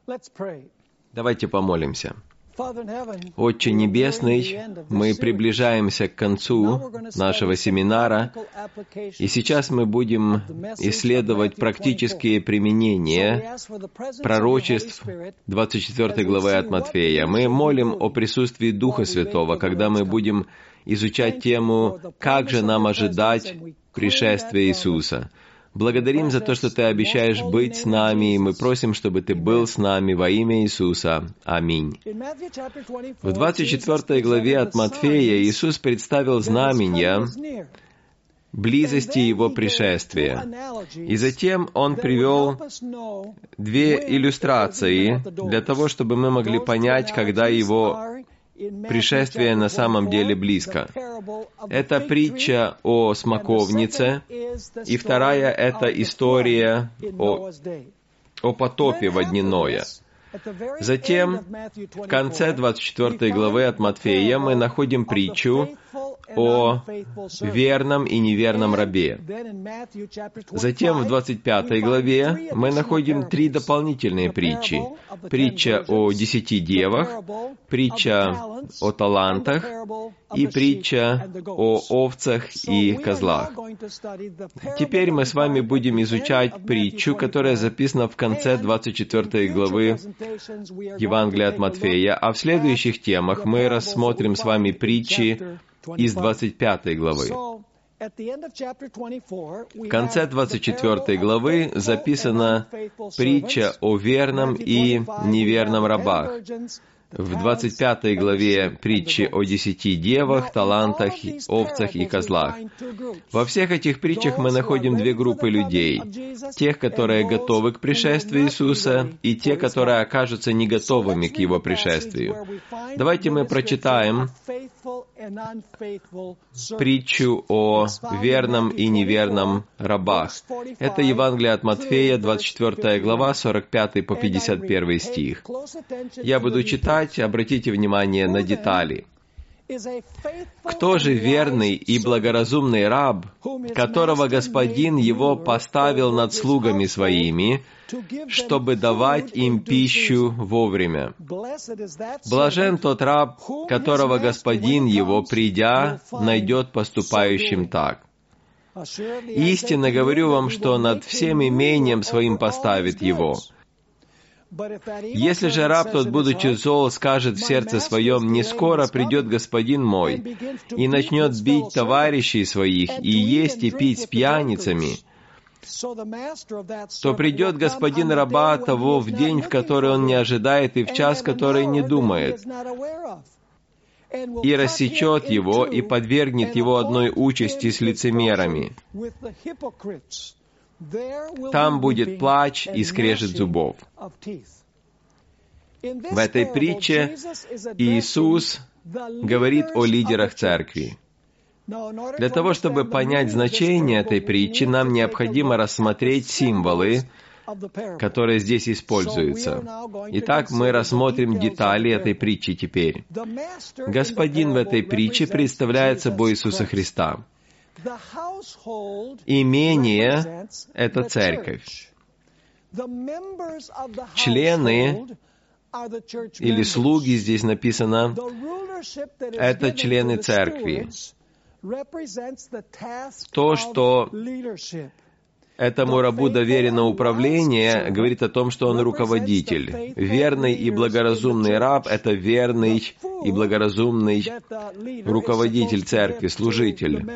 Давайте помолимся. Отче Небесный, мы приближаемся к концу нашего семинара, и сейчас мы будем исследовать практические применения пророчеств 24 главы от Матфея. Мы молим о присутствии Духа Святого, когда мы будем изучать тему «Как же нам ожидать пришествия Иисуса?». Благодарим за то, что Ты обещаешь быть с нами, и мы просим, чтобы Ты был с нами во имя Иисуса. Аминь. В 24 главе от Матфея Иисус представил знамения близости Его пришествия. И затем Он привел две иллюстрации для того, чтобы мы могли понять, когда Его пришествие на самом деле близко. Это притча о смоковнице, и вторая — это история о потопе водяное. Затем, в конце 24 главы от Матфея, мы находим притчу о верном и неверном рабе. Затем, в 25 главе, мы находим три дополнительные притчи. Притча о 10 девах, притча о талантах и притча о овцах и козлах. Теперь мы с вами будем изучать притчу, которая записана в конце 24 главы Евангелия от Матфея, а в следующих темах мы рассмотрим с вами притчи из 25 главы. В конце 24 главы записана притча о верном и неверном рабах. В 25 главе притчи о 10 девах, талантах, овцах и козлах. Во всех этих притчах мы находим две группы людей. Тех, которые готовы к пришествию Иисуса, и те, которые окажутся не готовыми к Его пришествию. Давайте мы прочитаем притчу о верном и неверном рабах. Это Евангелие от Матфея, 24 глава, 45 по 51 стих. Я буду читать, обратите внимание на детали. «Кто же верный и благоразумный раб, которого господин его поставил над слугами своими, чтобы давать им пищу вовремя? Блажен тот раб, которого господин его, придя, найдет поступающим так. Истинно говорю вам, что над всем имением своим поставит его. Если же раб тот, будучи зол, скажет в сердце своем: не скоро придет господин мой, и начнет бить товарищей своих, и есть и пить с пьяницами, то придет господин раба того в день, в который он не ожидает, и в час, который не думает, и рассечет его, и подвергнет его одной участи с лицемерами. Там будет плач и скрежет зубов». В этой притче Иисус говорит о лидерах церкви. Для того, чтобы понять значение этой притчи, нам необходимо рассмотреть символы, которые здесь используются. Итак, мы рассмотрим детали этой притчи теперь. Господин в этой притче представляет собой Иисуса Христа. Имение — это церковь. Члены или слуги, здесь написано, это члены церкви. То, что этому рабу доверено управление, говорит о том, что он руководитель. Верный и благоразумный раб — это верный и благоразумный руководитель церкви, служитель.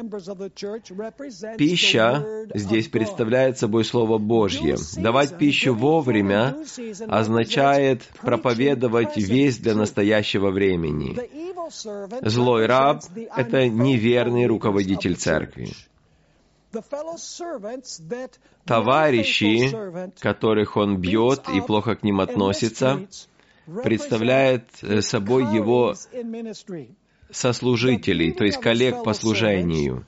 Пища здесь представляет собой Слово Божье. Давать пищу вовремя означает проповедовать весть для настоящего времени. Злой раб — это неверный руководитель церкви. Товарищи, которых он бьет и плохо к ним относится, представляет собой его сослужителей, то есть коллег по служению.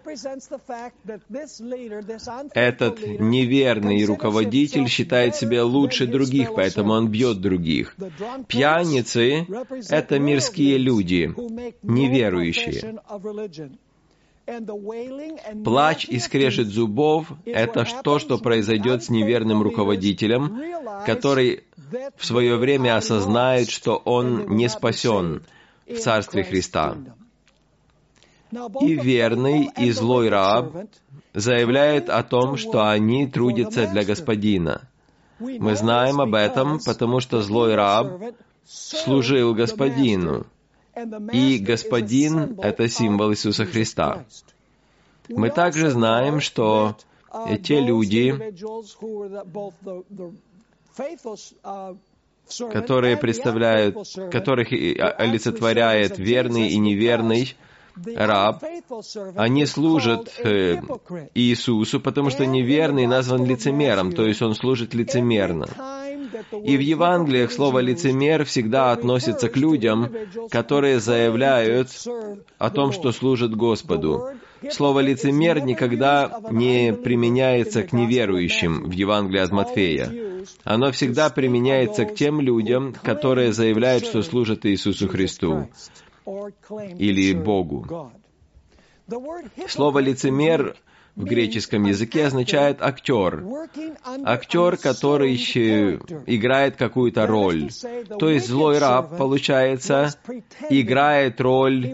Этот неверный руководитель считает себя лучше других, поэтому он бьет других. Пьяницы — это мирские люди, неверующие. Плач и скрежет зубов — это то, что произойдет с неверным руководителем, который в свое время осознает, что он не спасен в Царстве Христа. И верный, и злой раб заявляет о том, что они трудятся для Господина. Мы знаем об этом, потому что злой раб служил Господину, и Господин — это символ Иисуса Христа. Мы также знаем, что те люди, которых олицетворяет верный и неверный раб, они служат Иисусу, потому что неверный назван лицемером, то есть он служит лицемерно. И в Евангелиях слово «лицемер» всегда относится к людям, которые заявляют о том, что служат Господу. Слово «лицемер» никогда не применяется к неверующим в Евангелии от Матфея. Оно всегда применяется к тем людям, которые заявляют, что служат Иисусу Христу или Богу. Слово «лицемер» в греческом языке означает «актер». Актер, который играет какую-то роль. То есть злой раб, получается, играет роль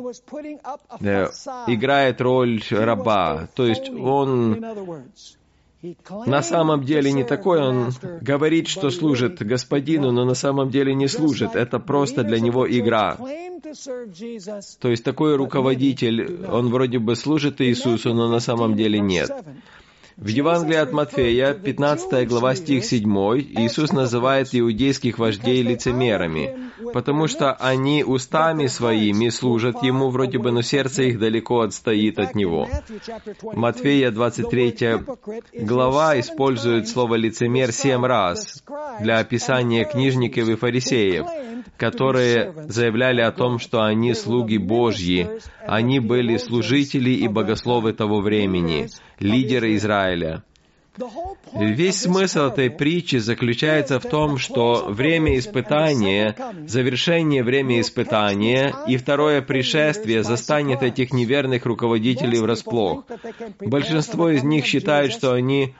раба. То есть он на самом деле не такой, он говорит, что служит Господину, но на самом деле не служит. Это просто для него игра. То есть такой руководитель, он вроде бы служит Иисусу, но на самом деле нет. В Евангелии от Матфея, 15 глава, стих 7, Иисус называет иудейских вождей лицемерами, потому что они устами своими служат Ему вроде бы, но сердце их далеко отстоит от Него. Матфея, 23 глава, использует слово «лицемер» 7 раз для описания книжников и фарисеев, которые заявляли о том, что они слуги Божьи, они были служители и богословы того времени, лидеры Израиля. Весь смысл этой притчи заключается в том, что время испытания, завершение времени испытания и второе пришествие застанет этих неверных руководителей врасплох. Большинство из них считают, что они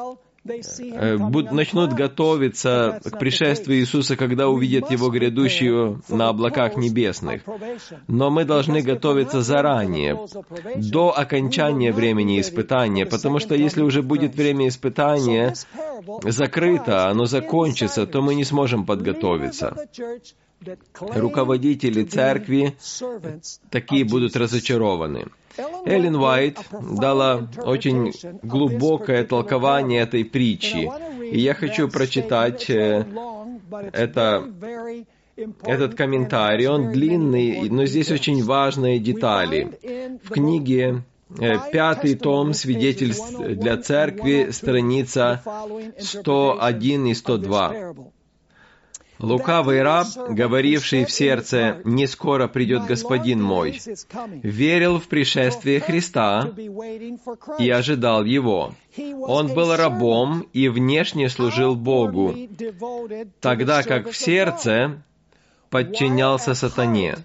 начнут готовиться к пришествию Иисуса, когда увидят Его грядущего на облаках небесных. Но мы должны готовиться заранее, до окончания времени испытания, потому что если уже будет время испытания закрыто, оно закончится, то мы не сможем подготовиться. Руководители церкви такие будут разочарованы. Эллен Уайт дала очень глубокое толкование этой притчи, и я хочу прочитать этот комментарий. Он длинный, но здесь очень важные детали. В книге 5 том «Свидетельств для церкви», страница 101 и 102. «Лукавый раб, говоривший в сердце, не скоро придет Господин мой, верил в пришествие Христа и ожидал Его. Он был рабом и внешне служил Богу, тогда как в сердце подчинялся сатане.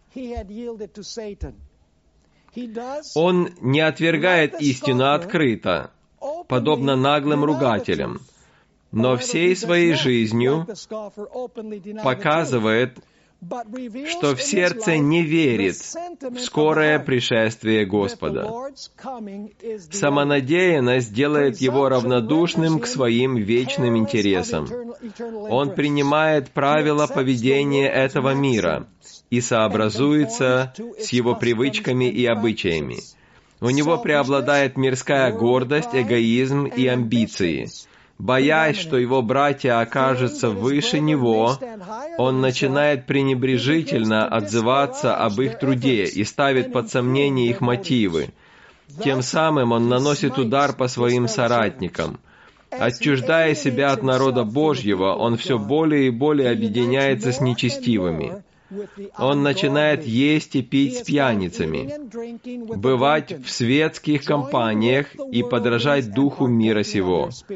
Он не отвергает истину открыто, подобно наглым ругателям, но всей своей жизнью показывает, что в сердце не верит в скорое пришествие Господа. Самонадеянность делает его равнодушным к своим вечным интересам. Он принимает правила поведения этого мира и сообразуется с его привычками и обычаями. У него преобладает мирская гордость, эгоизм и амбиции. Боясь, что его братья окажутся выше него, он начинает пренебрежительно отзываться об их труде и ставит под сомнение их мотивы. Тем самым он наносит удар по своим соратникам. Отчуждая себя от народа Божьего, он все более и более объединяется с нечестивыми. Он начинает есть и пить с пьяницами, бывать в светских компаниях и подражать духу мира сего.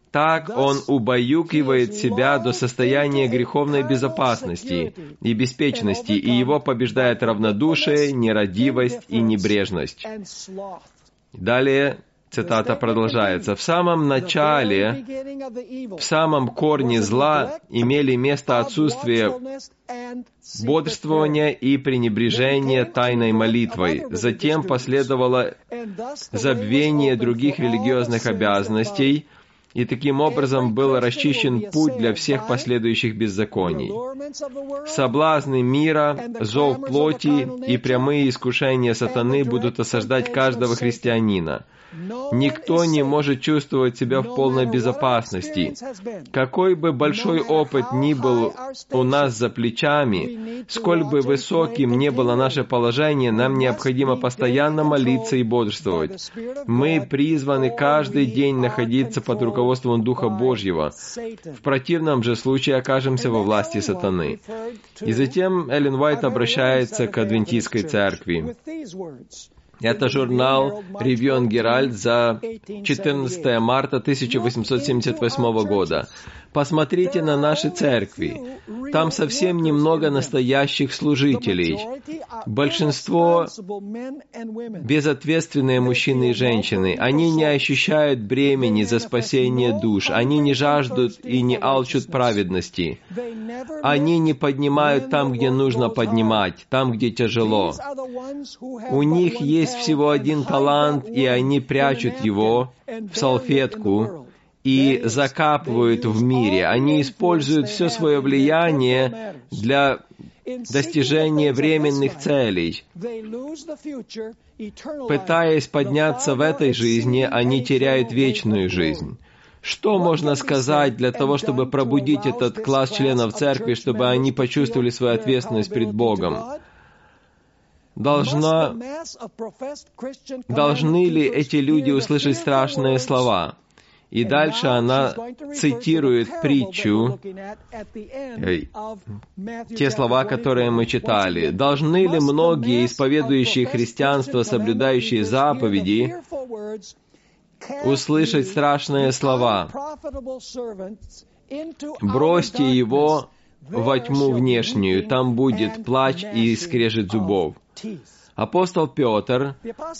Так он убаюкивает себя до состояния греховной безопасности и беспечности, и его побеждает равнодушие, нерадивость и небрежность. Далее цитата продолжается. «В самом начале, в самом корне зла имели место отсутствие бодрствования и пренебрежения тайной молитвой. Затем последовало забвение других религиозных обязанностей, и таким образом был расчищен путь для всех последующих беззаконий. Соблазны мира, зов плоти и прямые искушения сатаны будут осаждать каждого христианина. Никто не может чувствовать себя в полной безопасности. Какой бы большой опыт ни был у нас за плечами, сколь бы высоким ни было наше положение, нам необходимо постоянно молиться и бодрствовать. Мы призваны каждый день находиться под руководством Духа Божьего. В противном же случае окажемся во власти сатаны». И затем Эллен Уайт обращается к Адвентистской церкви. Это журнал Review and Herald за 14 марта 1878 года. Посмотрите на наши церкви. Там совсем немного настоящих служителей. Большинство безответственные мужчины и женщины. Они не ощущают бремени за спасение душ. Они не жаждут и не алчут праведности. Они не поднимают там, где нужно поднимать, там, где тяжело. У них есть всего один талант, и они прячут его в салфетку и закапывают в мире. Они используют все свое влияние для достижения временных целей. Пытаясь подняться в этой жизни, они теряют вечную жизнь. Что можно сказать для того, чтобы пробудить этот класс членов церкви, чтобы они почувствовали свою ответственность перед Богом? Должны ли эти люди услышать страшные слова? И дальше она цитирует притчу, те слова, которые мы читали. «Должны ли многие, исповедующие христианство, соблюдающие заповеди, услышать страшные слова? Бросьте его во тьму внешнюю, там будет плач и скрежет зубов». Апостол Петр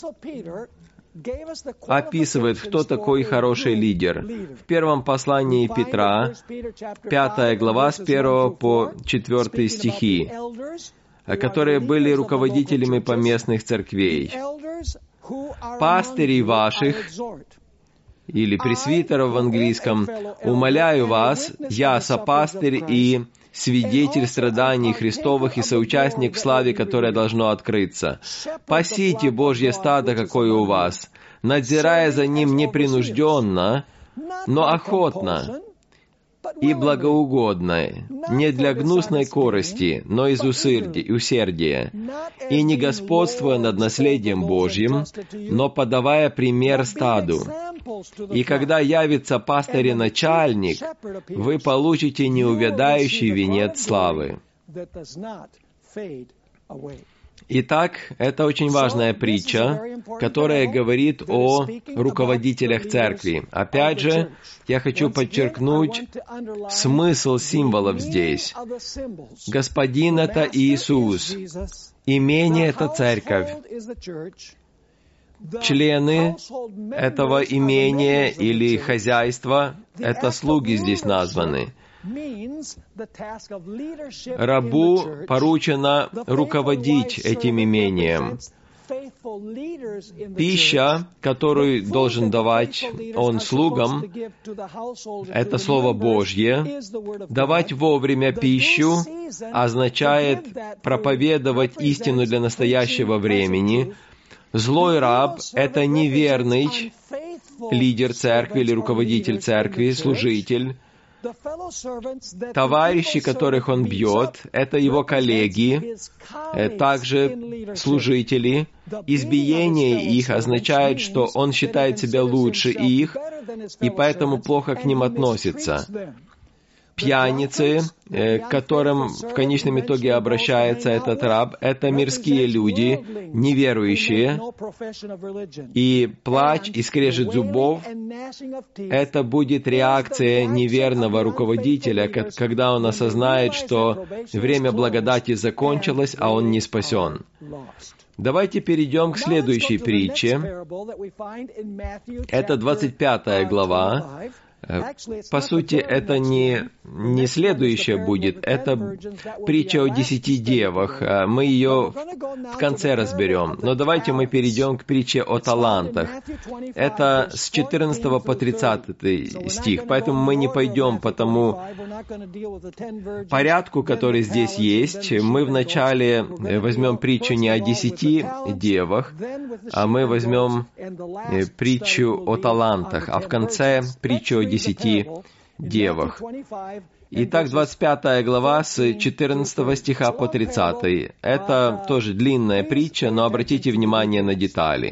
описывает, кто такой хороший лидер. В первом послании Петра, 5 глава, с 1 по 4 стихи, которые были руководителями поместных церквей. «Пастырей ваших», или пресвитеров в английском, «умоляю вас, я сопастырь и свидетель страданий Христовых и соучастник в славе, которое должно открыться. Пасите Божье стадо, какое у вас, надзирая за ним непринужденно, но охотно и благоугодно, не для гнусной корысти, но из усердия, и не господствуя над наследием Божьим, но подавая пример стаду. И когда явится пастырь и начальник, вы получите неувядающий венец славы». Итак, это очень важная притча, которая говорит о руководителях церкви. Опять же, я хочу подчеркнуть смысл символов здесь. Господин — это Иисус, имение — это церковь. Члены этого имения или хозяйства — это слуги здесь названы. Рабу поручено руководить этим имением. Пища, которую должен давать он слугам, это Слово Божье. Давать вовремя пищу означает проповедовать истину для настоящего времени. Злой раб — это неверный лидер церкви или руководитель церкви, служитель. Товарищи, которых он бьет, это его коллеги, также служители. Избиение их означает, что он считает себя лучше их, и поэтому плохо к ним относится. пьяницы, к которым в конечном итоге обращается этот раб, это мирские люди, неверующие, и плач и скрежет зубов — это будет реакция неверного руководителя, когда он осознает, что время благодати закончилось, а он не спасен. Давайте перейдем к следующей притче. Это 25 глава. По сути, это не следующее будет, это притча о 10 девах. Мы ее в конце разберем. Но давайте мы перейдем к притче о талантах. Это с 14 по 30 стих, поэтому мы не пойдем по тому порядку, который здесь есть. Мы вначале возьмем притчу не о 10 девах, а мы возьмем притчу о талантах, а в конце притчу о 10 девах. Итак, 25 глава с 14 стиха по 30. Это тоже длинная притча, но обратите внимание на детали.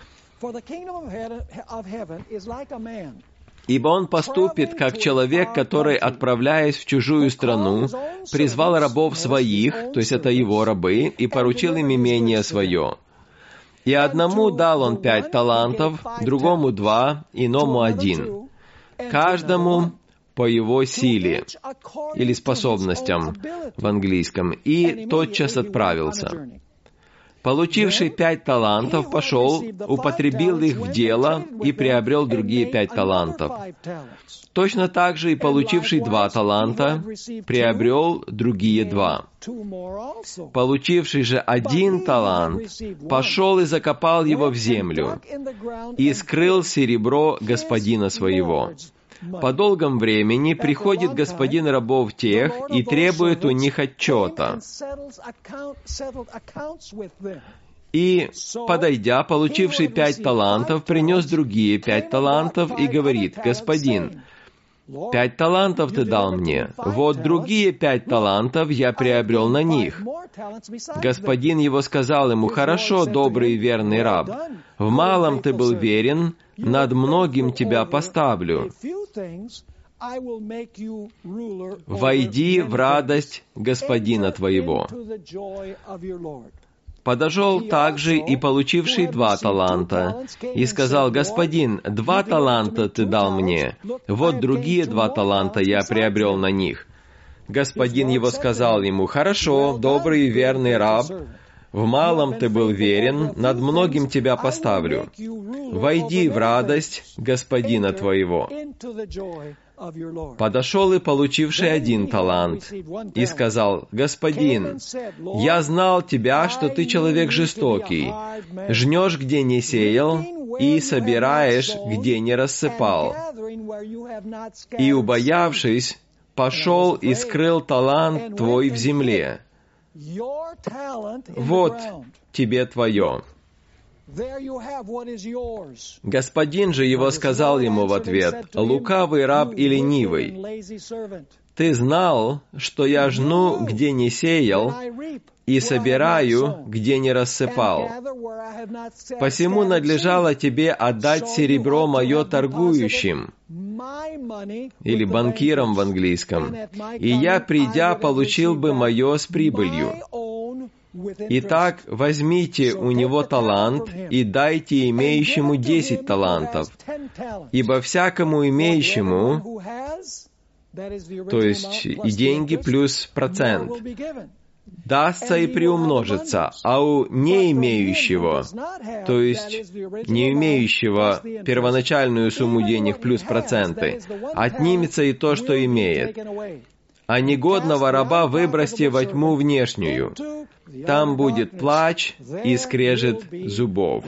«Ибо он поступит, как человек, который, отправляясь в чужую страну, призвал рабов своих, то есть это его рабы, и поручил им имение свое. И одному дал он 5 талантов, другому 2, иному 1, каждому по его силе или способностям в английском, и тотчас отправился. Получивший 5 талантов пошел, употребил их в дело и приобрел другие 5 талантов. Точно так же и получивший 2 таланта приобрел другие 2. Получивший же 1 талант пошел и закопал его в землю и скрыл серебро господина своего. По долгом времени приходит господин рабов тех и требует у них отчета. И, подойдя, получивший 5 талантов, принес другие 5 талантов и говорит: «Господин, 5 талантов ты дал мне, вот другие 5 талантов я приобрел на них». Господин его сказал ему: «Хорошо, добрый и верный раб, в малом ты был верен, над многим тебя поставлю. Войди в радость господина твоего». Подошел также и получивший 2 таланта, и сказал: «Господин, 2 таланта ты дал мне, вот другие 2 таланта я приобрел на них». Господин его сказал ему: «Хорошо, добрый и верный раб, в малом ты был верен, над многим тебя поставлю. Войди в радость господина твоего». Подошел и получивший 1 талант, и сказал: «Господин, я знал тебя, что ты человек жестокий, жнешь, где не сеял, и собираешь, где не рассыпал. И, убоявшись, пошел и скрыл талант твой в земле. Вот тебе твое». Господин же его сказал ему в ответ: «Лукавый раб и ленивый, ты знал, что я жну, где не сеял, и собираю, где не рассыпал. Посему надлежало тебе отдать серебро мое торгующим», или банкирам в английском, «и я, придя, получил бы мое с прибылью. Итак, возьмите у него талант и дайте имеющему 10 талантов, ибо всякому имеющему, то есть и деньги плюс процент, дастся и приумножится, а у не имеющего, то есть не имеющего первоначальную сумму денег плюс проценты, отнимется и то, что имеет. А негодного раба выбросьте во тьму внешнюю. Там будет плач и скрежет зубов».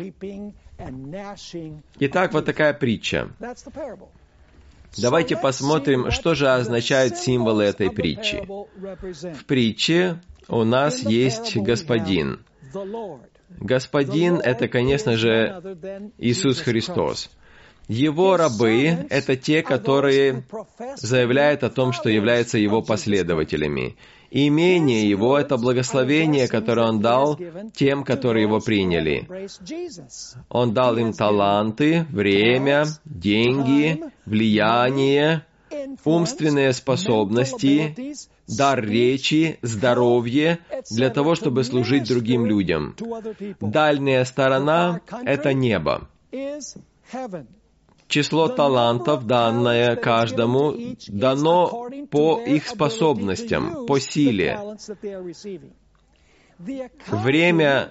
Итак, вот такая притча. Давайте посмотрим, что же означают символы этой притчи. В притче у нас есть Господин. Господин — это, конечно же, Иисус Христос. Его рабы — это те, которые заявляют о том, что являются Его последователями. Имение Его — это благословение, которое Он дал тем, которые Его приняли. Он дал им таланты, время, деньги, влияние, умственные способности, дар речи, здоровье для того, чтобы служить другим людям. Дальняя сторона — это небо. Число талантов, данное каждому, дано по их способностям, по силе. Время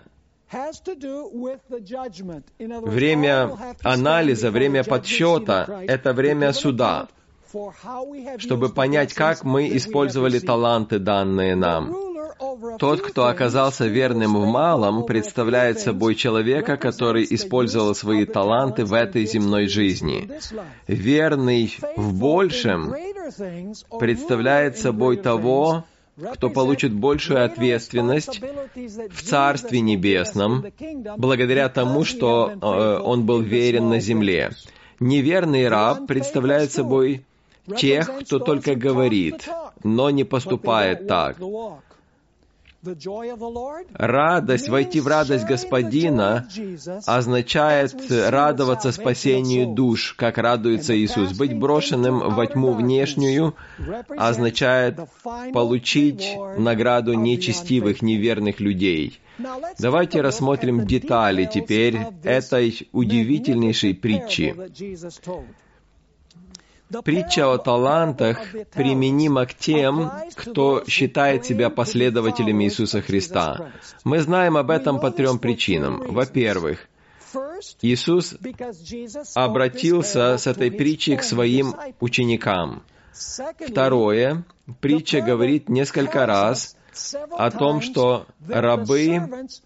анализа, время подсчета — это время суда, чтобы понять, как мы использовали таланты, данные нам. Тот, кто оказался верным в малом, представляет собой человека, который использовал свои таланты в этой земной жизни. Верный в большем представляет собой того, кто получит большую ответственность в Царстве Небесном, благодаря тому, что он был верен на земле. Неверный раб представляет собой тех, кто только говорит, но не поступает так. Радость, войти в радость Господина означает радоваться спасению душ, как радуется Иисус. Быть брошенным во тьму внешнюю означает получить награду нечестивых, неверных людей. Давайте рассмотрим детали теперь этой удивительнейшей притчи. Притча о талантах применима к тем, кто считает себя последователями Иисуса Христа. Мы знаем об этом по 3 причинам. Во-первых, Иисус обратился с этой притчей к своим ученикам. Второе, притча говорит несколько раз о том, что рабы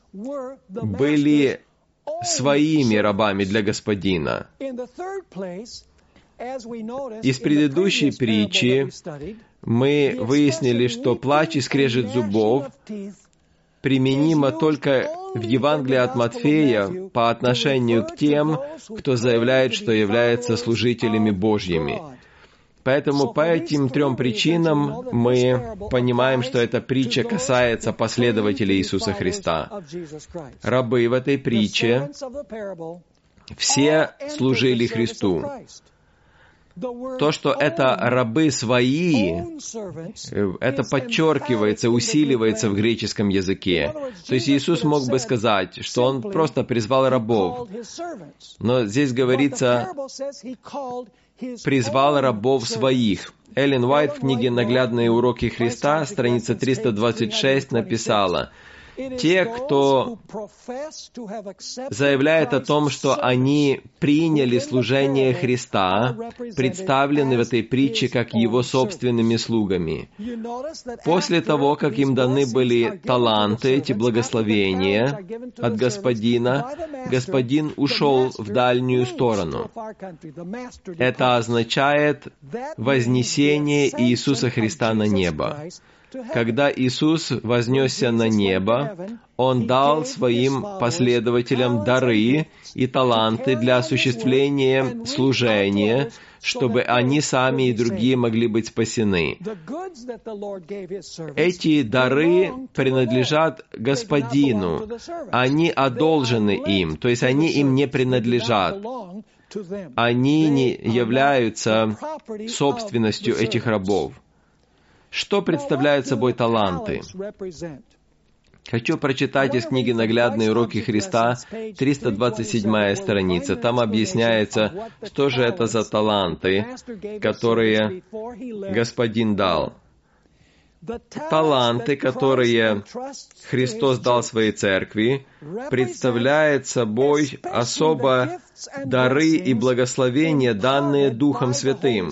были своими рабами для Господина. Из предыдущей притчи мы выяснили, что плач и скрежет зубов применимо только в Евангелии от Матфея по отношению к тем, кто заявляет, что являются служителями Божьими. Поэтому по этим 3 причинам мы понимаем, что эта притча касается последователей Иисуса Христа. Рабы в этой притче все служили Христу. То, что это рабы свои, это подчеркивается, усиливается в греческом языке. То есть Иисус мог бы сказать, что Он просто призвал рабов. Но здесь говорится, призвал рабов своих. Эллен Уайт в книге «Наглядные уроки Христа», страница 326, написала: те, кто заявляет о том, что они приняли служение Христа, представлены в этой притче как Его собственными слугами. После того, как им даны были таланты, эти благословения от Господина, Господин ушел в дальнюю сторону. Это означает вознесение Иисуса Христа на небо. Когда Иисус вознесся на небо, Он дал Своим последователям дары и таланты для осуществления служения, чтобы они сами и другие могли быть спасены. Эти дары принадлежат Господину. Они одолжены им, то есть они им не принадлежат. Они не являются собственностью этих рабов. Что представляют собой таланты? Хочу прочитать из книги «Наглядные уроки Христа», 327 страница. Там объясняется, что же это за таланты, которые Господин дал. Таланты, которые Христос дал своей церкви, представляют собой особо дары и благословения, данные Духом Святым.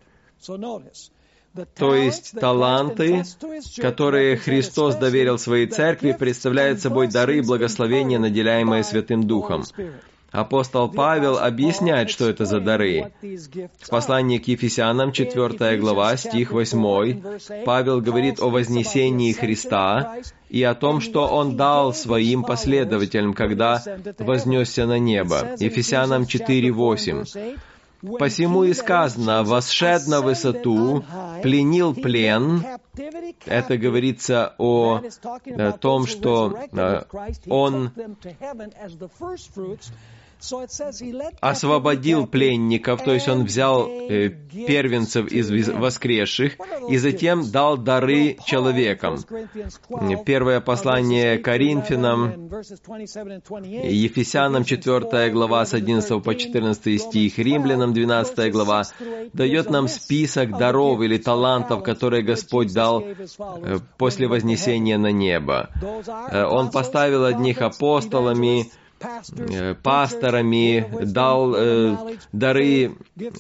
То есть таланты, которые Христос доверил своей церкви, представляют собой дары и благословения, наделяемые Святым Духом. Апостол Павел объясняет, что это за дары. В послании к Ефесянам, 4 глава, стих 8, Павел говорит о вознесении Христа и о том, что Он дал Своим последователям, когда вознесся на небо. Ефесянам 4:8. «Посему и сказано, восшед на высоту, пленил плен». Это говорится о том, что Он освободил пленников, то есть Он взял первенцев из воскресших, и затем дал дары человекам. Первое послание Коринфянам, Ефесянам 4 глава с 11 по 14 стих, Римлянам 12 глава, дает нам список даров или талантов, которые Господь дал после вознесения на небо. Он поставил одних апостолами, пасторами, дал дары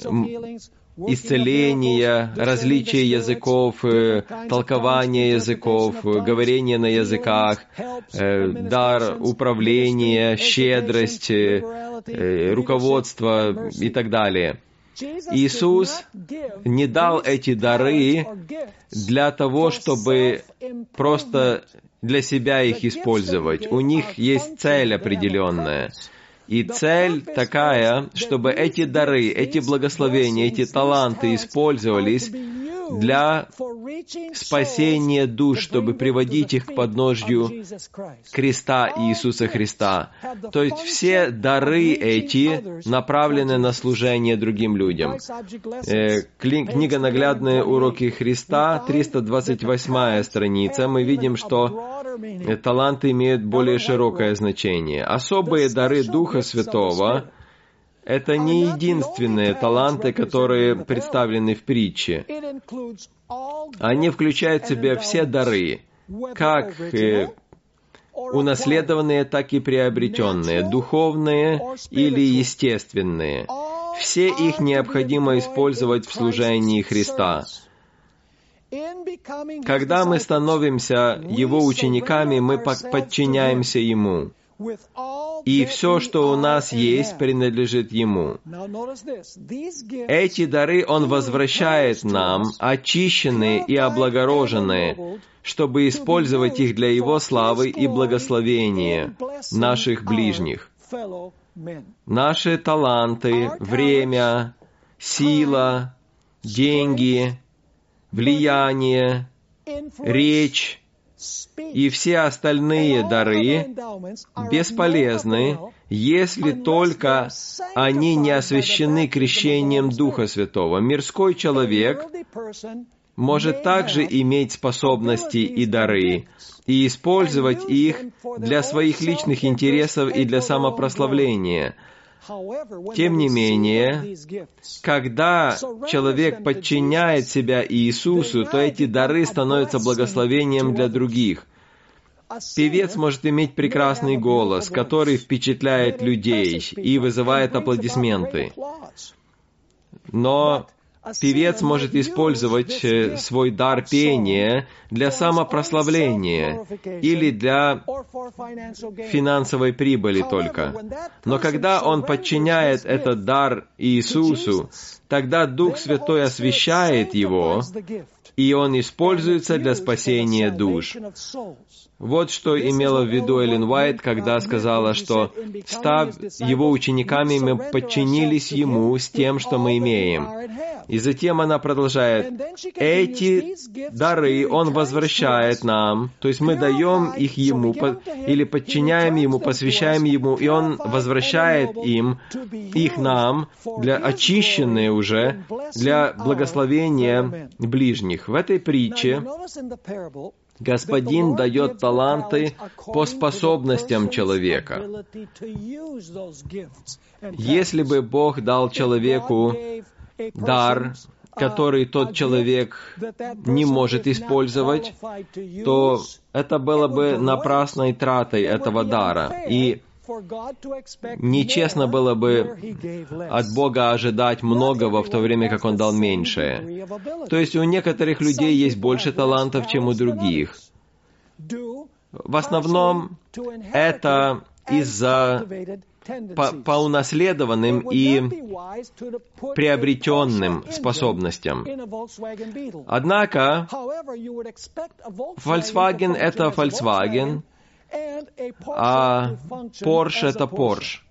исцеления, различия языков, толкования языков, говорения на языках, дар управления, щедрость, руководство и так далее. Иисус не дал эти дары для того, чтобы просто для себя их использовать. У них есть цель определенная. И цель такая, чтобы эти дары, эти благословения, эти таланты использовались для спасения душ, чтобы приводить их к подножью креста Иисуса Христа. То есть все дары эти направлены на служение другим людям. Книга «Наглядные уроки Христа», 328 страница, мы видим, что таланты имеют более широкое значение. Особые дары Духа Святого — это не единственные таланты, которые представлены в притче. Они включают в себя все дары, как унаследованные, так и приобретенные, духовные или естественные. Все их необходимо использовать в служении Христа. Когда мы становимся Его учениками, мы подчиняемся Ему. И все, что у нас есть, принадлежит Ему. Эти дары Он возвращает нам, очищенные и облагороженные, чтобы использовать их для Его славы и благословения наших ближних. Наши таланты, время, сила, деньги, влияние, речь и все остальные дары бесполезны, если только они не освящены крещением Духа Святого. Мирской человек может также иметь способности и дары, и использовать их для своих личных интересов и для самопрославления. Тем не менее, когда человек подчиняет себя Иисусу, то эти дары становятся благословением для других. Певец может иметь прекрасный голос, который впечатляет людей и вызывает аплодисменты. Но певец может использовать свой дар пения для самопрославления или для финансовой прибыли только. Но когда он подчиняет этот дар Иисусу, тогда Дух Святой освящает его, и он используется для спасения душ. Вот что имела в виду Эллен Уайт, когда сказала, что, став Его учениками, мы подчинились Ему с тем, что мы имеем. И затем она продолжает, эти дары Он возвращает нам, то есть мы даем их Ему, или подчиняем Ему, посвящаем Ему, и Он возвращает их нам, для очищенные уже, для благословения ближних. В этой притче Господин дает таланты по способностям человека. Если бы Бог дал человеку дар, который тот человек не может использовать, то это было бы напрасной тратой этого дара. И нечестно было бы от Бога ожидать многого, в то время как Он дал меньшее. То есть у некоторых людей есть больше талантов, чем у других. В основном это из-за по унаследованным и приобретенным способностям. Однако, Volkswagen — это Volkswagen, а Porsche — это Porsche.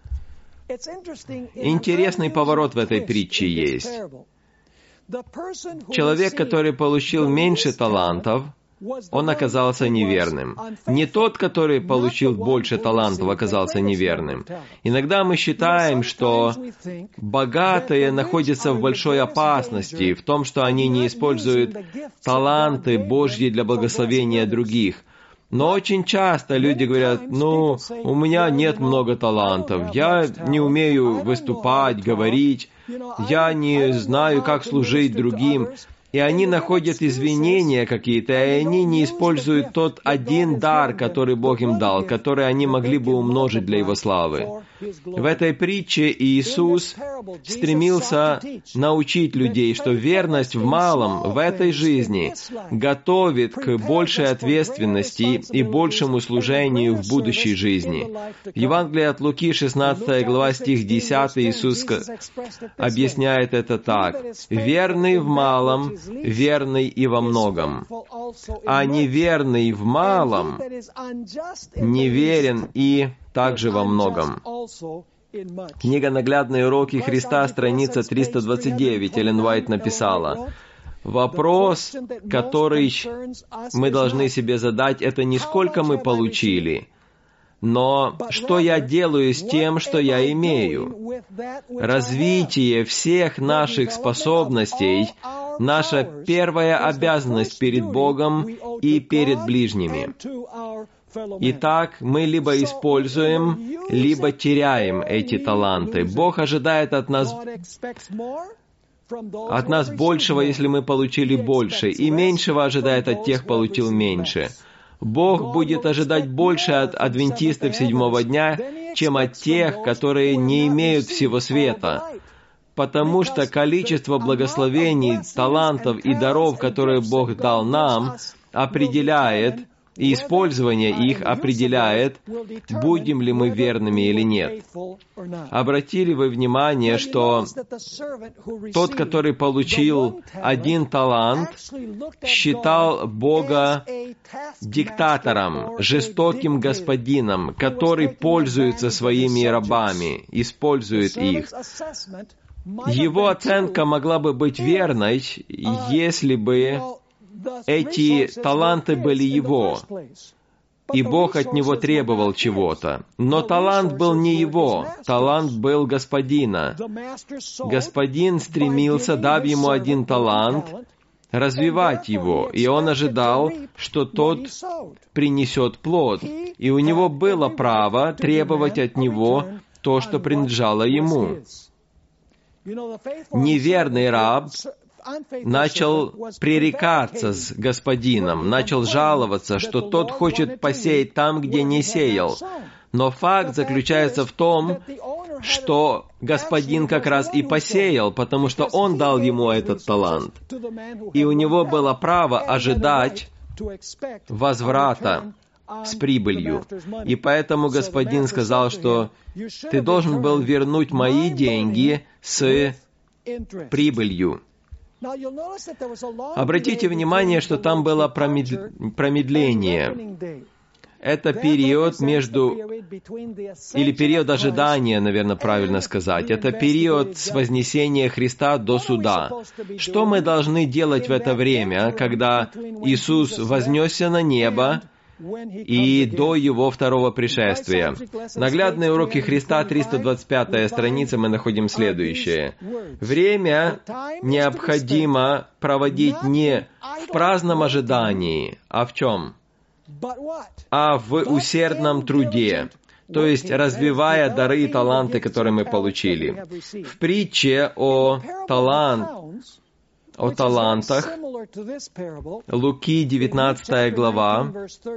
Интересный поворот в этой притче есть. Человек, который получил меньше талантов, он оказался неверным. Не тот, который получил больше талантов, оказался неверным. Иногда мы считаем, что богатые находятся в большой опасности, в том, что они не используют таланты Божьи для благословения других. Но очень часто люди говорят: у меня нет много талантов, я не умею выступать, говорить, я не знаю, как служить другим. И они находят извинения какие-то, и они не используют тот один дар, который Бог им дал, который они могли бы умножить для Его славы. В этой притче Иисус стремился научить людей, что верность в малом в этой жизни готовит к большей ответственности и большему служению в будущей жизни. В Евангелии от Луки, 16 глава, стих 10, Иисус объясняет это так: «Верный в малом, верный и во многом, а неверный в малом, неверен и также во многом». Книга «Наглядные уроки Христа», страница 329, Эллен Уайт написала: «Вопрос, который мы должны себе задать, это не сколько мы получили, но что я делаю с тем, что я имею. Развитие всех наших способностей — наша первая обязанность перед Богом и перед ближними. Итак, мы либо используем, либо теряем эти таланты. Бог ожидает от нас большего, если мы получили больше, и меньшего ожидает от тех, кто получил меньше. Бог будет ожидать больше от адвентистов седьмого дня, чем от тех, которые не имеют всего света. Потому что количество благословений, талантов и даров, которые Бог дал нам, определяет, и использование их определяет, будем ли мы верными или нет. Обратили вы внимание, что тот, который получил один талант, считал Бога диктатором, жестоким господином, который пользуется своими рабами, использует их. Его оценка могла бы быть верной, если бы эти таланты были его, и Бог от него требовал чего-то. Но талант был не его, талант был господина. Господин стремился, дав ему один талант, развивать его, и он ожидал, что тот принесет плод, и у него было право требовать от него то, что принадлежало ему. Неверный раб начал пререкаться с господином, начал жаловаться, что тот хочет посеять там, где не сеял. Но факт заключается в том, что господин как раз и посеял, потому что он дал ему этот талант. И у него было право ожидать возврата с прибылью. И поэтому господин сказал, что ты должен был вернуть мои деньги с прибылью. Обратите внимание, что там было промедление. Это период или период ожидания, наверное, правильно сказать. Это период с вознесения Христа до суда. Что мы должны делать в это время, когда Иисус вознесся на небо, и до Его второго пришествия? Наглядные уроки Христа, 325 страница, мы находим следующее. Время необходимо проводить не в праздном ожидании, а в чем? А в усердном труде, то есть развивая дары и таланты, которые мы получили. В притче о талантах, Луки 19 глава,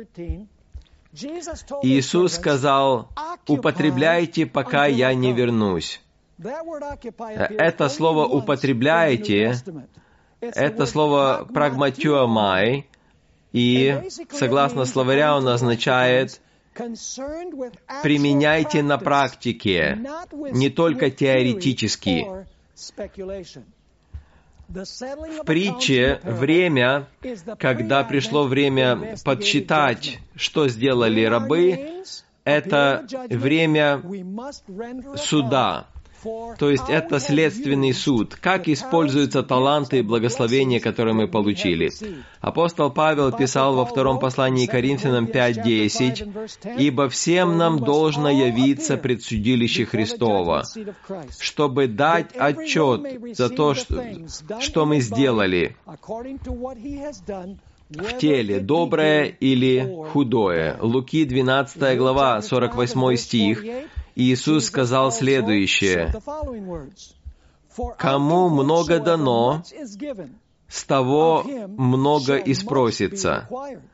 Иисус сказал: «Употребляйте, пока я не вернусь». Это слово «употребляйте», это слово «прагматиомай», и, согласно словаря, он означает «применяйте на практике, не только теоретически». В притче время, когда пришло время подсчитать, что сделали рабы, это время суда. То есть это следственный суд. Как используются таланты и благословения, которые мы получили? Апостол Павел писал во втором послании Коринфянам 5:10: «Ибо всем нам должно явиться пред судилище Христово, чтобы дать отчет за то, что мы сделали в теле, доброе или худое». Луки 12 глава, 48 стих. Иисус сказал следующее: «Кому много дано, с того много и спросится,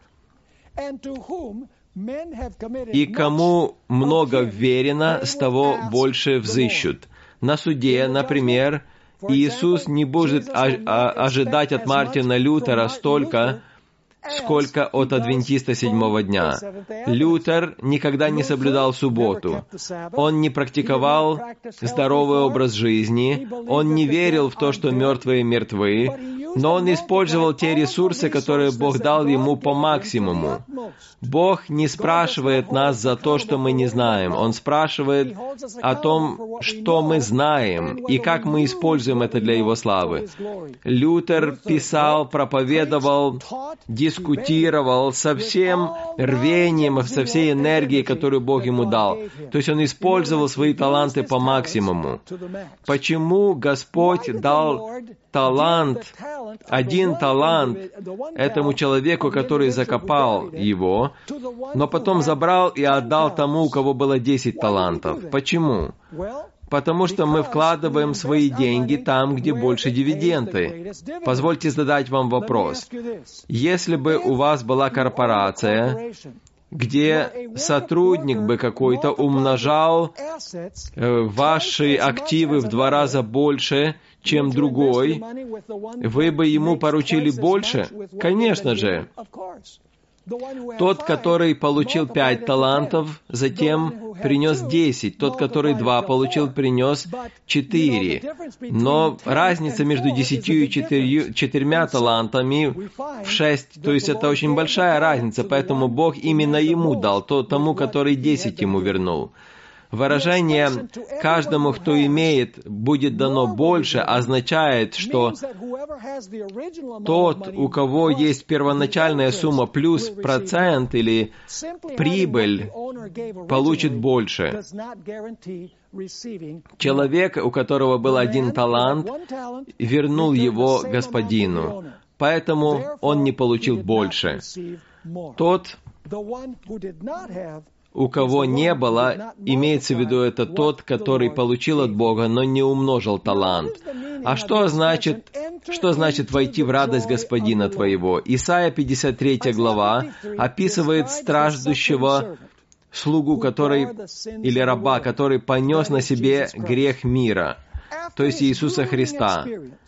и кому много вверено, с того больше взыщут». На суде, например, Иисус не будет ожидать от Мартина Лютера столько, сколько от адвентиста седьмого дня. Лютер никогда не соблюдал субботу. Он не практиковал здоровый образ жизни. Он не верил в то, что мертвые мертвы. Но он использовал те ресурсы, которые Бог дал ему, по максимуму. Бог не спрашивает нас за то, что мы не знаем. Он спрашивает о том, что мы знаем, и как мы используем это для Его славы. Лютер писал, проповедовал, дискутировал со всем рвением, со всей энергией, которую Бог ему дал. То есть он использовал свои таланты по максимуму. Почему Господь дал один талант этому человеку, который закопал его, но потом забрал и отдал тому, у кого было 10 талантов? Почему? Потому что мы вкладываем свои деньги там, где больше дивиденды. Позвольте задать вам вопрос. Если бы у вас была корпорация, где сотрудник бы какой-то умножал ваши активы в 2 раза больше, чем другой, вы бы ему поручили больше? Конечно же. Тот, который получил 5 талантов, затем принес 10. Тот, который 2 получил, принес 4. Но разница между 10 и 4 талантами в 6, то есть это очень большая разница, поэтому Бог именно ему дал, тому, который 10 ему вернул. Выражение «каждому, кто имеет, будет дано больше» означает, что тот, у кого есть первоначальная сумма плюс процент или прибыль, получит больше. Человек, у которого был 1 талант, вернул его господину, поэтому он не получил больше. Тот, у кого не было, имеется в виду, это тот, который получил от Бога, но не умножил талант. А что значит войти в радость Господина твоего? Исайя 53 глава описывает страждущего слугу, или раба, который понес на себе грех мира, то есть Иисуса Христа.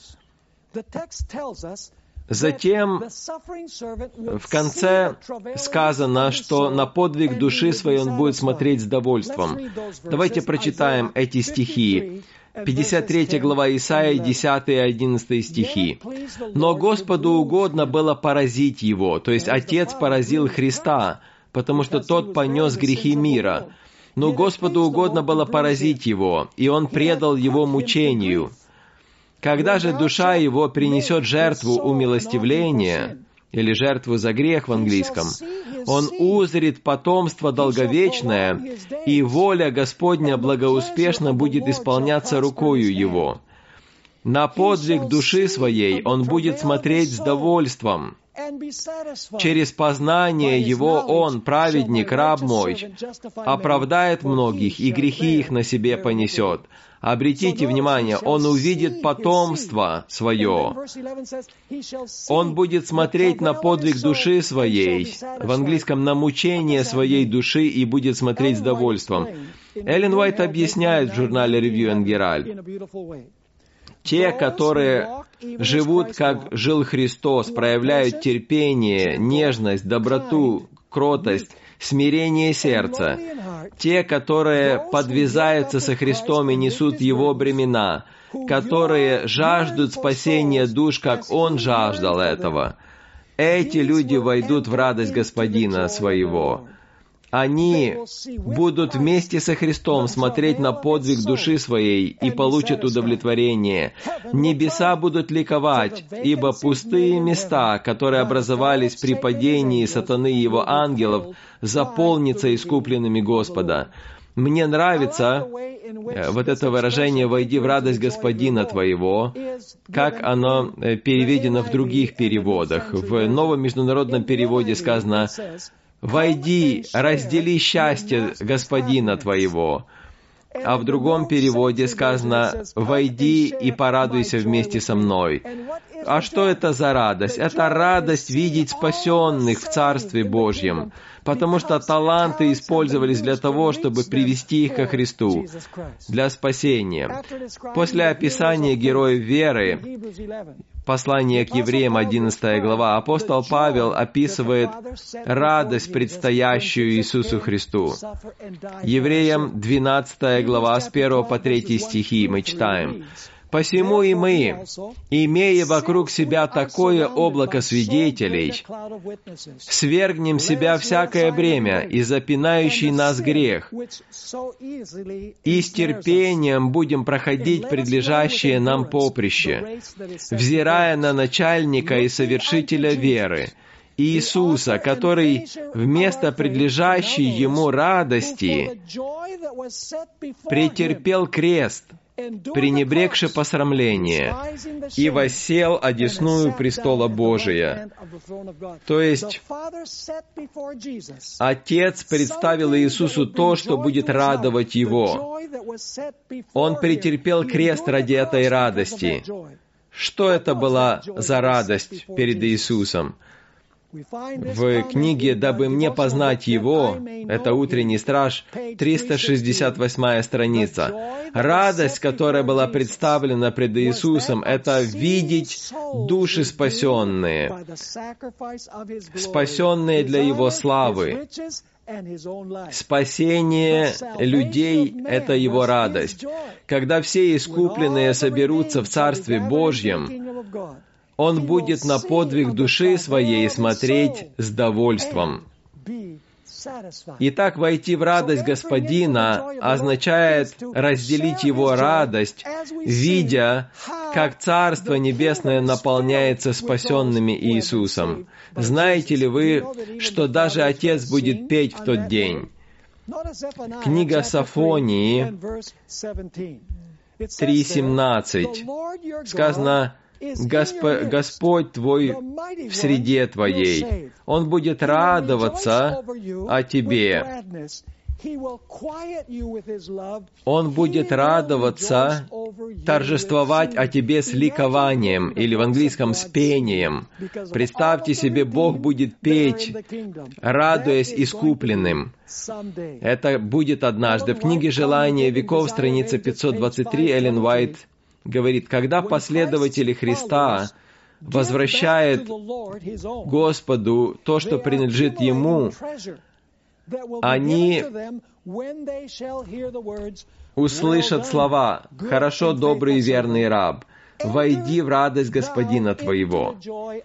Затем в конце сказано, что на подвиг души своей он будет смотреть с довольством. Давайте прочитаем эти стихи. 53 глава Исаии, 10 и 11 стихи. «Но Господу угодно было поразить его», то есть Отец поразил Христа, потому что тот понес грехи мира. «Но Господу угодно было поразить его, и он предал его мучению. Когда же душа его принесет жертву умилостивления, или жертву за грех в английском, он узрит потомство долговечное, и воля Господня благоуспешно будет исполняться рукою его. На подвиг души своей он будет смотреть с довольством. Через познание его он, праведник, раб мой, оправдает многих, и грехи их на себе понесет». Обратите внимание, он увидит потомство свое. Он будет смотреть на подвиг души своей, в английском «на мучение своей души», и будет смотреть с довольством. Эллен Уайт объясняет в журнале Review and Herald. Те, которые живут, как жил Христос, проявляют терпение, нежность, доброту, кротость, смирение сердца. Те, которые подвязаются со Христом и несут Его бремена, которые жаждут спасения душ, как Он жаждал этого. Эти люди войдут в радость Господина своего. они будут вместе со Христом смотреть на подвиг души своей и получат удовлетворение. Небеса будут ликовать, ибо пустые места, которые образовались при падении сатаны и его ангелов, заполнятся искупленными Господа. Мне нравится вот это выражение «войди в радость Господина твоего», как оно переведено в других переводах. В новом международном переводе сказано «Войди, раздели счастье Господина твоего». А в другом переводе сказано «Войди и порадуйся вместе со мной». А что это за радость? Это радость видеть спасенных в Царстве Божьем, потому что таланты использовались для того, чтобы привести их ко Христу, для спасения. После описания героев веры, послание к евреям, 11 глава, апостол Павел описывает радость, предстоящую Иисусу Христу. Евреям, 12 глава, с 1 по 3 стихи мы читаем. «Посему и мы, имея вокруг себя такое облако свидетелей, свергнем с себя всякое бремя и запинающий нас грех, и с терпением будем проходить предлежащее нам поприще, взирая на начальника и совершителя веры, Иисуса, который вместо предлежащей Ему радости претерпел крест, пренебрегши посрамление, и воссел одесную престола Божия». То есть, Отец представил Иисусу то, что будет радовать Его. Он претерпел крест ради этой радости. Что это была за радость перед Иисусом? В книге «Дабы мне познать Его», это «Утренний страж», 368 страница. Радость, которая была представлена пред Иисусом, это видеть души спасенные, спасенные для Его славы. Спасение людей — это Его радость. Когда все искупленные соберутся в Царстве Божьем, Он будет на подвиг души своей смотреть с довольством. Итак, войти в радость Господина означает разделить Его радость, видя, как Царство Небесное наполняется спасенными Иисусом. Знаете ли вы, что даже Отец будет петь в тот день? Книга Софонии 3:17. Сказано: «Господь твой в среде твоей, Он будет радоваться о тебе». Он будет радоваться, торжествовать о тебе с ликованием, или в английском с пением. Представьте себе, Бог будет петь, радуясь искупленным. Это будет однажды. В книге «Желание веков», страница 523, Эллен Уайт говорит: когда последователи Христа возвращают Господу то, что принадлежит Ему, они услышат слова: «Хорошо, добрый и верный раб, войди в радость Господина твоего»,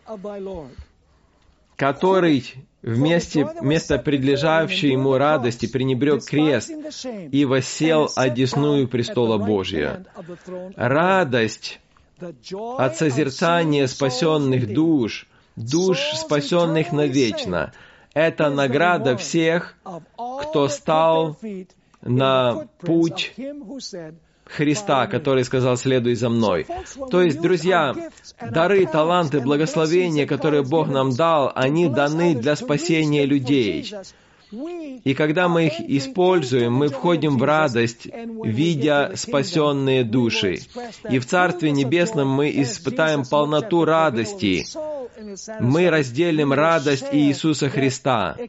который вместо предлежавшей ему радости пренебрег крест и воссел одесную престола Божия. Радость от созерцания спасенных душ, душ, спасенных навечно, это награда всех, кто стал на путь Христа, который сказал: «Следуй за мной». То есть, друзья, дары, таланты, благословения, которые Бог нам дал, они даны для спасения людей. И когда мы их используем, мы входим в радость, видя спасенные души. И в Царстве Небесном мы испытаем полноту радости. Мы разделим радость Иисуса Христа.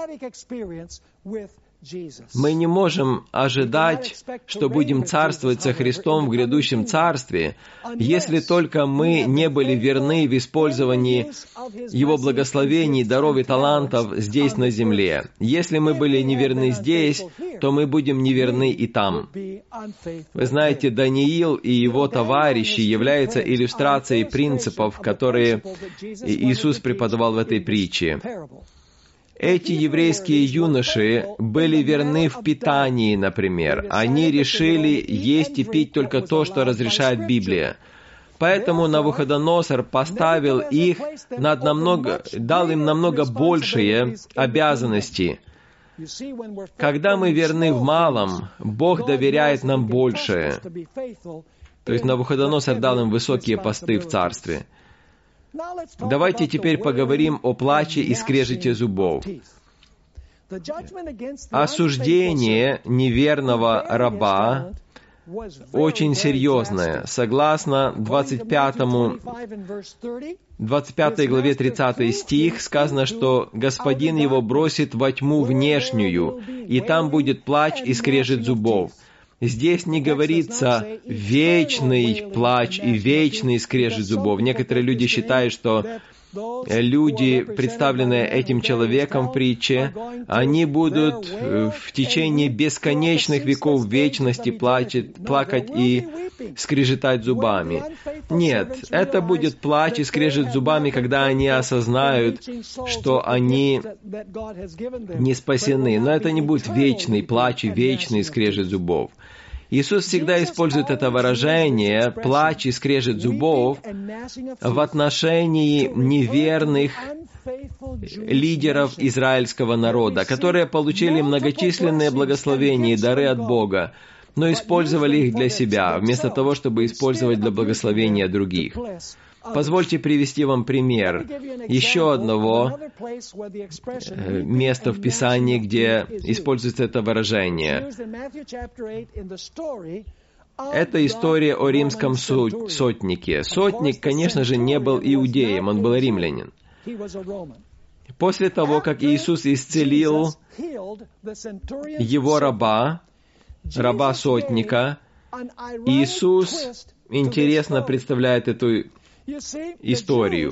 Мы не можем ожидать, что будем царствовать со Христом в грядущем царстве, если только мы не были верны в использовании Его благословений, даров и талантов здесь на земле. Если мы были неверны здесь, то мы будем неверны и там. Вы знаете, Даниил и его товарищи являются иллюстрацией принципов, которые Иисус преподавал в этой притче. Эти еврейские юноши были верны в питании, например. Они решили есть и пить только то, что разрешает Библия. Поэтому Навуходоносор поставил их дал им намного большие обязанности. Когда мы верны в малом, Бог доверяет нам большее. То есть Навуходоносор дал им высокие посты в царстве. Давайте теперь поговорим о плаче и скрежете зубов. Осуждение неверного раба очень серьезное. Согласно 25 главе 30 стих сказано, что господин его бросит во тьму внешнюю, и там будет плач и скрежет зубов. Здесь не говорится вечный плач и вечный скрежет зубов. Некоторые люди считают, что люди, представленные этим человеком в притче, они будут в течение бесконечных веков вечности плакать и скрежетать зубами. Нет, это будет плач и скрежет зубами, когда они осознают, что они не спасены. Но это не будет вечный плач и вечный скрежет зубов. Иисус всегда использует это выражение «плач и скрежет зубов» в отношении неверных лидеров израильского народа, которые получили многочисленные благословения и дары от Бога, но использовали их для себя, вместо того, чтобы использовать для благословения других. Позвольте привести вам пример еще одного места в Писании, где используется это выражение. Это история о римском сотнике. Сотник, конечно же, не был иудеем, он был римлянин. После того, как Иисус исцелил его раба сотника, Иисус интересно представляет эту историю.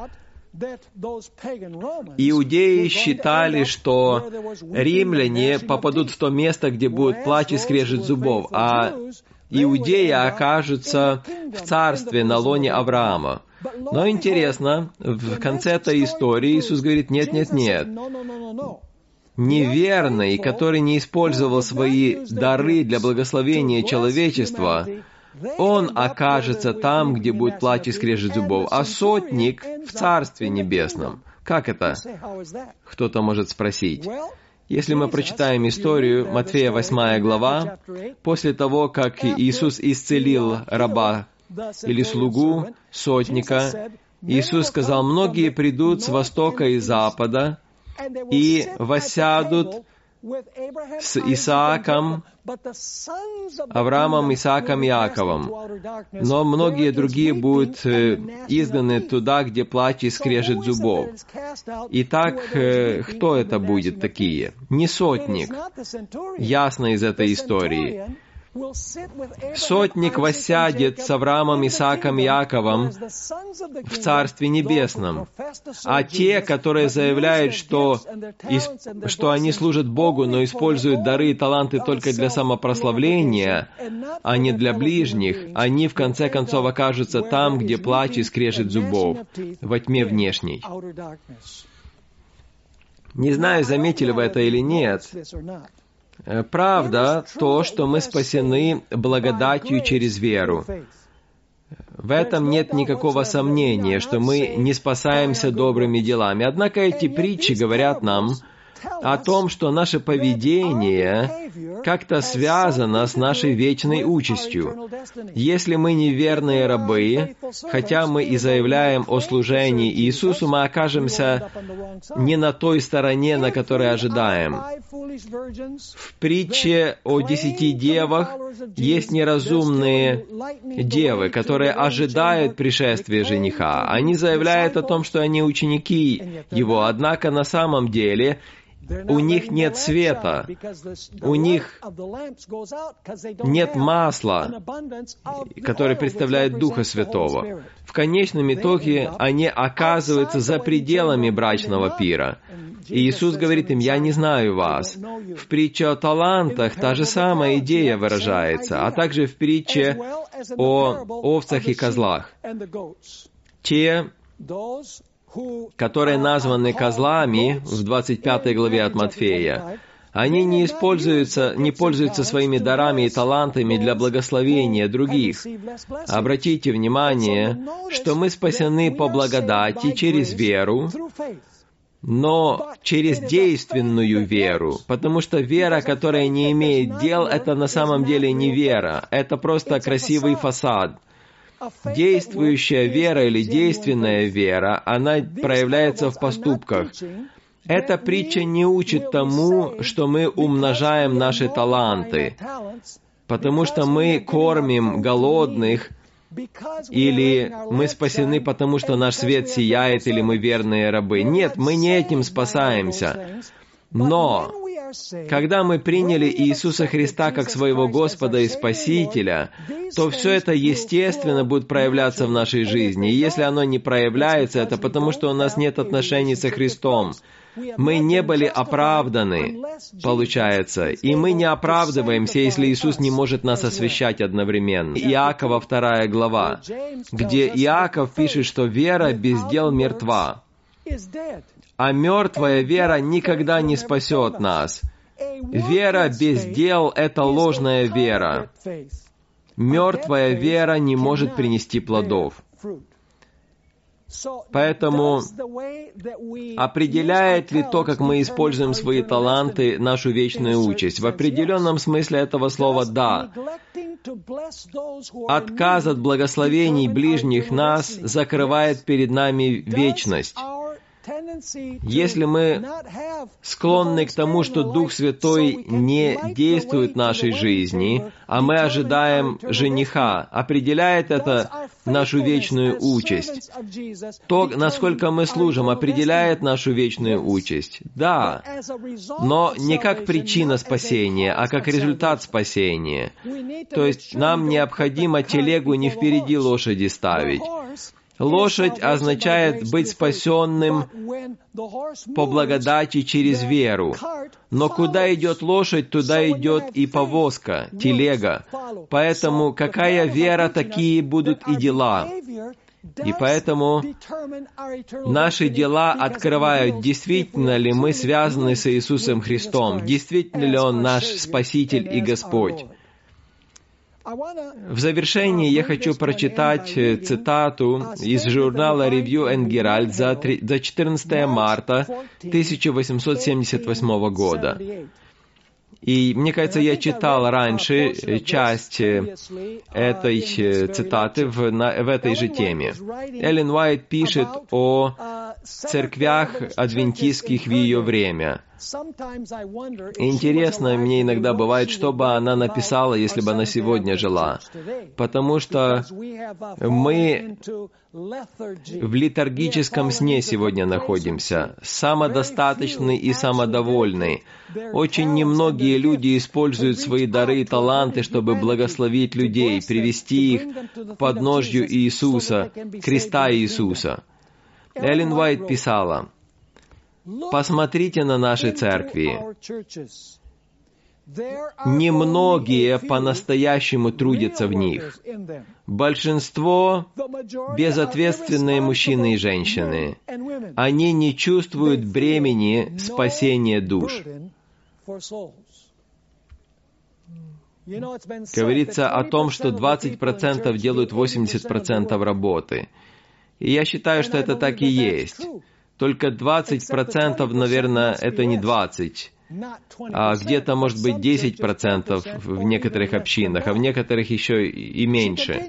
Иудеи считали, что римляне попадут в то место, где будет плач и скрежет зубов, а иудеи окажутся в царстве на лоне Авраама. Но интересно, в конце этой истории Иисус говорит, нет. Неверный, который не использовал свои дары для благословения человечества, он окажется там, где будет плач и скрежет зубов, а сотник в Царстве Небесном. Как это? Кто-то может спросить. Если мы прочитаем историю, Матфея 8 глава, после того, как Иисус исцелил раба или слугу, сотника, Иисус сказал, «Многие придут с востока и запада и воссядут с Исааком, Авраамом, Исааком, Иаковом. Но многие другие будут изгнаны туда, где плач и скрежет зубов». Итак, кто это будет такие? Не сотник. Ясно из этой истории. Сотник воссядет с Авраамом, Исааком, Иаковом в Царстве Небесном. А те, которые заявляют, что они служат Богу, но используют дары и таланты только для самопрославления, а не для ближних, они в конце концов окажутся там, где плач и скрежет зубов, во тьме внешней. Не знаю, заметили вы это или нет. Правда то, что мы спасены благодатью через веру. В этом нет никакого сомнения, что мы не спасаемся добрыми делами. Однако эти притчи говорят нам о том, что наше поведение как-то связано с нашей вечной участью. Если мы неверные рабы, хотя мы и заявляем о служении Иисусу, мы окажемся не на той стороне, на которой ожидаем. В притче о 10 девах есть неразумные девы, которые ожидают пришествия жениха. Они заявляют о том, что они ученики его, однако на самом деле у них нет света, у них нет масла, которое представляет Духа Святого. В конечном итоге они оказываются за пределами брачного пира. И Иисус говорит им, «Я не знаю вас». В притче о талантах та же самая идея выражается, а также в притче о овцах и козлах. Те, которые названы козлами в 25 главе от Матфея, они не пользуются своими дарами и талантами для благословения других. Обратите внимание, что мы спасены по благодати через веру, но через действенную веру, потому что вера, которая не имеет дел, это на самом деле не вера, это просто красивый фасад. Действующая вера или действенная вера, она проявляется в поступках. Эта притча не учит тому, что мы умножаем наши таланты, потому что мы кормим голодных, или мы спасены, потому что наш свет сияет, или мы верные рабы. Нет, мы не этим спасаемся. Но когда мы приняли Иисуса Христа как своего Господа и Спасителя, то все это естественно будет проявляться в нашей жизни. И если оно не проявляется, это потому, что у нас нет отношений со Христом. Мы не были оправданы, получается, и мы не оправдываемся, если Иисус не может нас освящать одновременно. Иакова 2 глава, где Иаков пишет, что вера без дел мертва, а мертвая вера никогда не спасет нас. Вера без дел — это ложная вера. Мертвая вера не может принести плодов. Поэтому определяет ли то, как мы используем свои таланты, нашу вечную участь? В определенном смысле этого слова «да». Отказ от благословений ближних нас закрывает перед нами вечность. Если мы склонны к тому, что Дух Святой не действует в нашей жизни, а мы ожидаем жениха, определяет это нашу вечную участь. То, насколько мы служим, определяет нашу вечную участь. Да, но не как причина спасения, а как результат спасения. То есть нам необходимо телегу не впереди лошади ставить. Лошадь означает быть спасенным по благодати через веру. Но куда идет лошадь, туда идет и повозка, телега. Поэтому какая вера, такие будут и дела. И поэтому наши дела открывают, действительно ли мы связаны с Иисусом Христом, действительно ли Он наш Спаситель и Господь. В завершении я хочу прочитать цитату из журнала Review and Herald за 14 марта 1878 года. И мне кажется, я читал раньше часть этой цитаты в этой же теме. Эллен Уайт пишет о церквях адвентистских в ее время. Интересно мне иногда бывает, что бы она написала, если бы она сегодня жила. Потому что мы в литургическом сне сегодня находимся, самодостаточны и самодовольны. Очень немногие люди используют свои дары и таланты, чтобы благословить людей, привести их к подножью Иисуса, креста Иисуса. Эллен Уайт писала: «Посмотрите на наши церкви. Немногие по-настоящему трудятся в них. Большинство — безответственные мужчины и женщины. Они не чувствуют бремени спасения душ». Говорится о том, что 20% делают 80% работы. И я считаю, что это так и есть. Только 20%, наверное, это не 20%, а где-то, может быть, 10% в некоторых общинах, а в некоторых еще и меньше.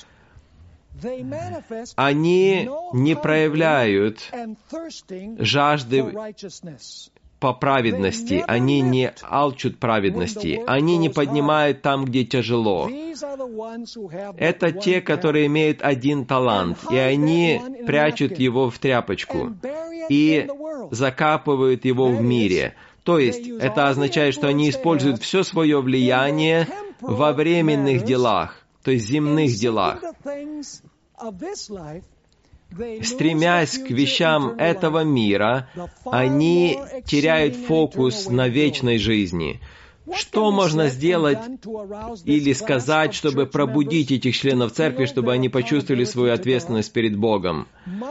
Они не проявляют жажды по праведности, они не алчут праведности, они не поднимают там, где тяжело. Это те, которые имеют один талант, и они прячут его в тряпочку и закапывают его в мире. То есть, это означает, что они используют все свое влияние во временных делах, то есть земных делах. Стремясь к вещам этого мира, они теряют фокус на вечной жизни. Что можно сделать или сказать, чтобы пробудить этих членов церкви, чтобы они почувствовали свою ответственность перед Богом?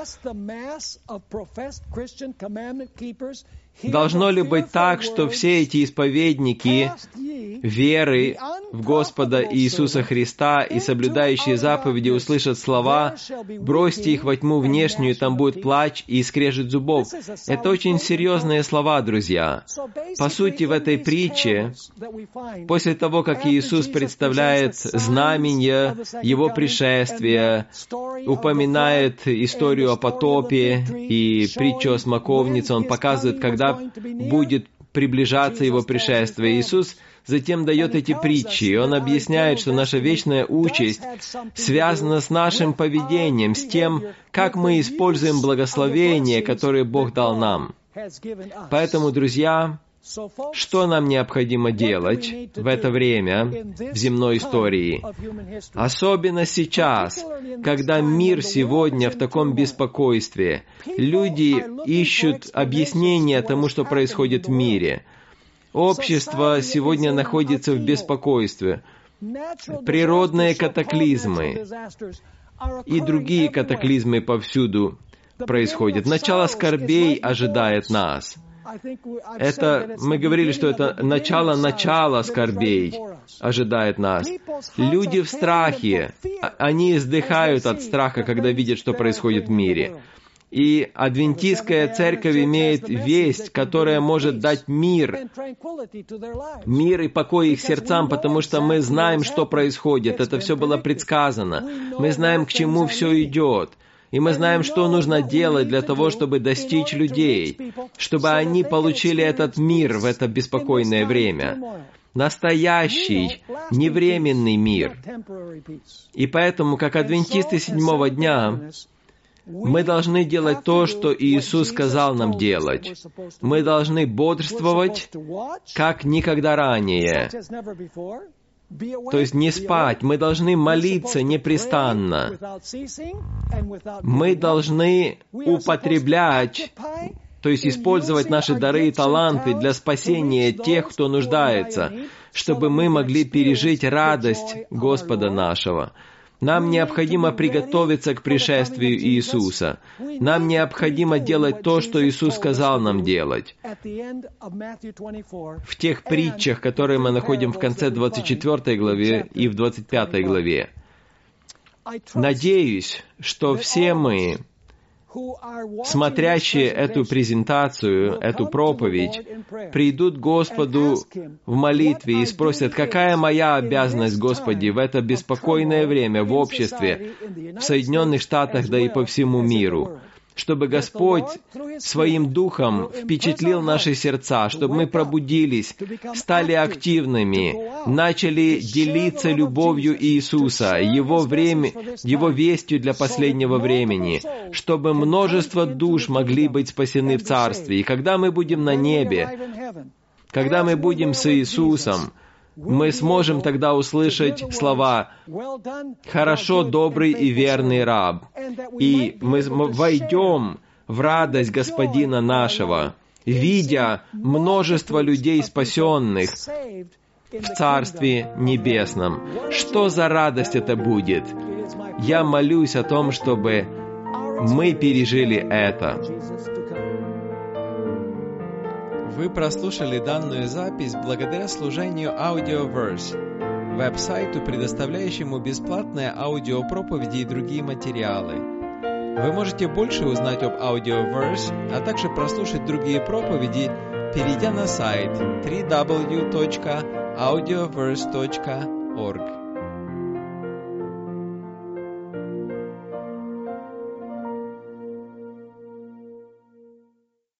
Должно ли быть так, что все эти исповедники веры в Господа Иисуса Христа и соблюдающие заповеди услышат слова: «Бросьте их во тьму внешнюю, там будет плач и скрежет зубов»? Это очень серьезные слова, друзья. По сути, в этой притче, после того, как Иисус представляет знамения Его пришествия, упоминает историю о потопе и притчу о смоковнице, Он показывает, когда будет приближаться Его пришествие. Иисус затем дает эти притчи, и Он объясняет, что наша вечная участь связана с нашим поведением, с тем, как мы используем благословения, которые Бог дал нам. Поэтому, друзья, что нам необходимо делать в это время в земной истории? Особенно сейчас, когда мир сегодня в таком беспокойстве. Люди ищут объяснения тому, что происходит в мире. Общество сегодня находится в беспокойстве. Природные катаклизмы и другие катаклизмы повсюду происходят. Начало скорбей ожидает нас. Мы говорили, что это начало скорбей ожидает нас. Люди в страхе, они издыхают от страха, когда видят, что происходит в мире. И адвентистская церковь имеет весть, которая может дать мир и покой их сердцам, потому что мы знаем, что происходит. Это все было предсказано. Мы знаем, к чему все идет. И мы знаем, что нужно делать для того, чтобы достичь людей, чтобы они получили этот мир в это беспокойное время. Настоящий, невременный мир. И поэтому, как адвентисты седьмого дня, мы должны делать то, что Иисус сказал нам делать. Мы должны бодрствовать, как никогда ранее. То есть не спать, мы должны молиться непрестанно. Мы должны употреблять, то есть использовать наши дары и таланты для спасения тех, кто нуждается, чтобы мы могли пережить радость Господа нашего. Нам необходимо приготовиться к пришествию Иисуса. Нам необходимо делать то, что Иисус сказал нам делать. В тех притчах, которые мы находим в конце 24 главе и в 25 главе. Надеюсь, что все мы, смотрящие эту презентацию, эту проповедь, придут к Господу в молитве и спросят: какая моя обязанность, Господи, в это беспокойное время в обществе, в Соединенных Штатах, да и по всему миру, чтобы Господь Своим Духом впечатлил наши сердца, чтобы мы пробудились, стали активными, начали делиться любовью Иисуса, Его вестью для последнего времени, чтобы множество душ могли быть спасены в Царстве. И когда мы будем на небе, когда мы будем с Иисусом, мы сможем тогда услышать слова «Хорошо, добрый и верный раб». И мы войдем в радость Господина нашего, видя множество людей спасенных в Царстве Небесном. Что за радость это будет? Я молюсь о том, чтобы мы пережили это. Вы прослушали данную запись благодаря служению Audioverse, веб-сайту, предоставляющему бесплатные аудиопроповеди и другие материалы. Вы можете больше узнать об Audioverse, а также прослушать другие проповеди, перейдя на сайт www.audioverse.org.